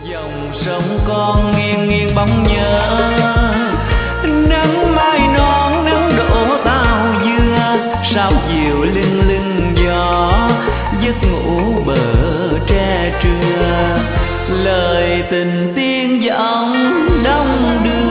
Dòng sông con nghiêng nghiêng bóng nhớ, nắng mai non nắng đổ tao dưa, sao chiều lưng lưng gió giấc ngủ bờ tre trưa. Lời tình tiên giọng đông đưa